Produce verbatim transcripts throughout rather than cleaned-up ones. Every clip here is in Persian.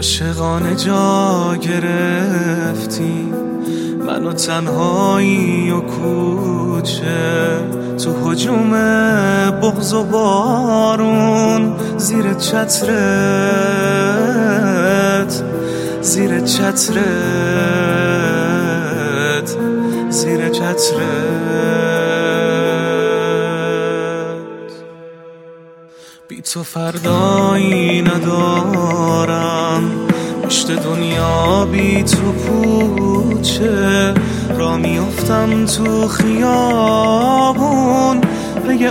عاشقانه جا گرفتی منو تنهایی و کوچه، تو هجوم بغض و بارون، زیر چترت زیر چترت زیر چترت بی تو فردایی ندارم، پشت دنیا بی تو پوچه، را میافتم تو خیابون پی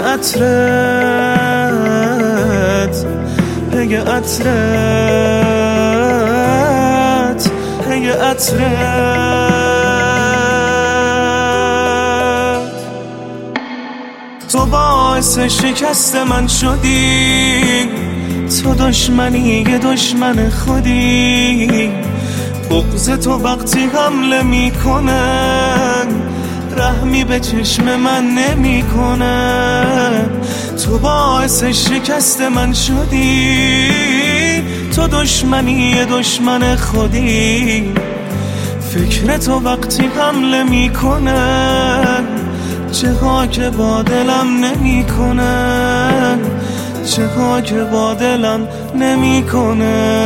عطرت پی عطرت پی عطرت تو باعث شکست من شدی، تو دشمنی دشمن خودی، بغض تو وقتی حمله میکنه رحمی به چشم من نمیکنه، تو باعث شکست من شدی، تو دشمنی دشمن خودی، فکر تو وقتی حمله میکنه چه ها که با دلم نمیکنه، چه ها که با دلم نمیکنه.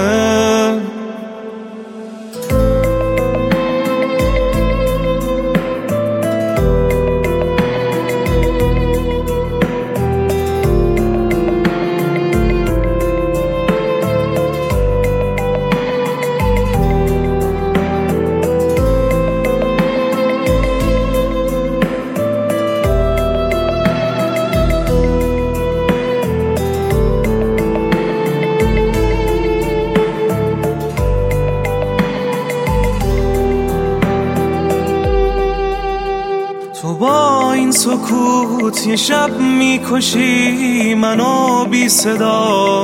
تو با این سکوت یه شب میکشی منو بی صدا،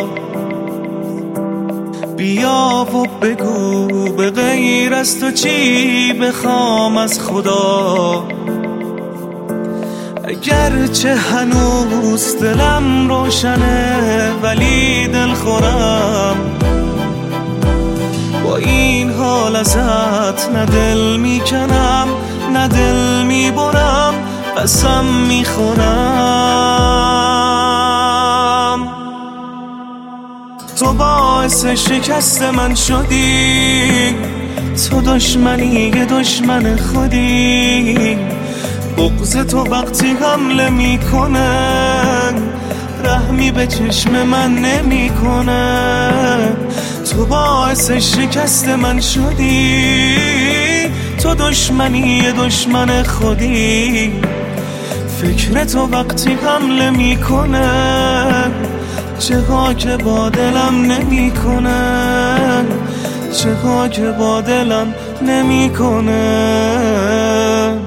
بیا و بگو به غیر از تو چی بخوام از خدا، اگرچه هنوز دلم روشنه ولی دل خورم، با این حال ازت نه دل میکنم نه دل میبرم، قسم میخورم تو باعث شکست من شدی، تو دشمنی دشمن خودی، بغض تو وقتی حمله میکنه رحمی به چشم من نمیکنه، تو باعث شکست من شدی، تو دشمنی دشمن خودی، فکر تو وقتی حمله میکنه چه ها که با دلم نمیکنه، چه ها که با دلم نمیکنه.